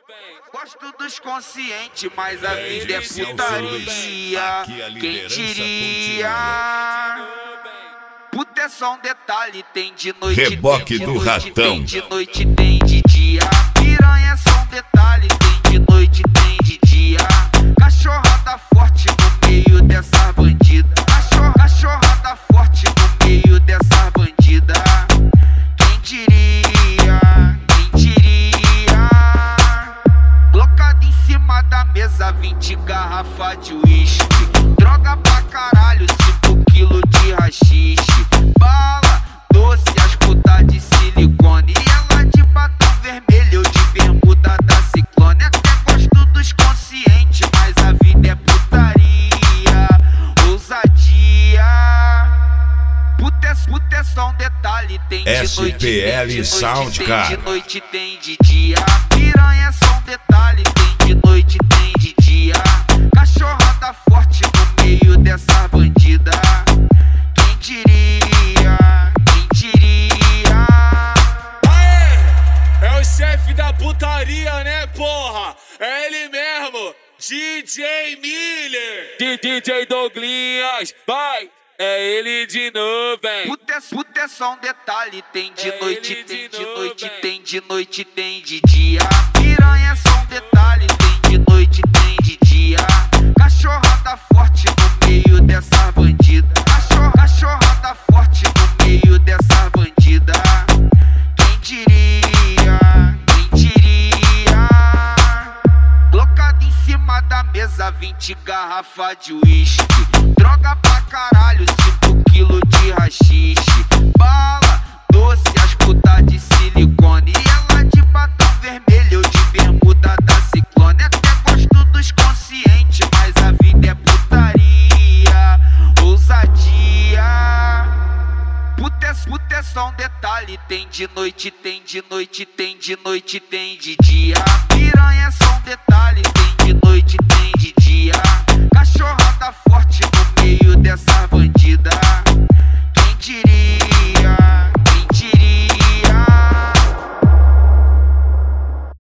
Gosto dos conscientes, mas a vida é putaria. Quem diria? Puta é só um detalhe, tem de noite, Reboque tem de do noite, Ratão. tem de noite, tem de dia. Piranha é só um detalhe, tem de noite, tem de dia. Cachorrada forte no meio dessa bandida. Cachorrada forte no meio dessa bandida. Quem diria? Quem diria? Colocado em cima da mesa 20 garrafa de uísque. Droga pra caralho, 5 quilos de haxixe. Bala, doce, as putas de silicone. E ela de batom vermelho, eu de bermuda da Ciclone. Até gosto dos conscientes, mas a vida é putaria. Ousadia. Puta é só um detalhe, tem de noite, tem de noite, Sound, tem cara. de noite, tem de dia. Piranha é só um detalhe, tem de noite, tem de dia. Cachorrada forte no meio dessa bandida. Quem diria? Quem diria? Aê! É o chefe da putaria, né, porra? É ele mesmo, DJ Miller. DJ Douglinhas, vai! É ele de novo, hein? Puta é só um detalhe, tem de É noite, ele tem de de novo, noite, hein? tem de noite, tem de dia. Piranha é só um detalhe, tem de noite, tem de dia. Cachorrada forte no meio dessa bandida. Cachorrada forte no meio dessa bandida. Quem diria? Quem diria? Colocado em cima da mesa 20 garrafa de uísque. Droga pra caralho, 5 quilos de haxixe. Bala, doce, as putas de silicone. E ela de batom vermelho, eu de bermuda da Ciclone. Até gosto dos conscientes, mas a vida é putaria. Ousadia. Puta é só um detalhe, tem de noite, tem de noite, tem de noite, tem de dia. Piranha é só um detalhe, tem de noite, tem de dia. Cachorrada forte no meio dessa bandida.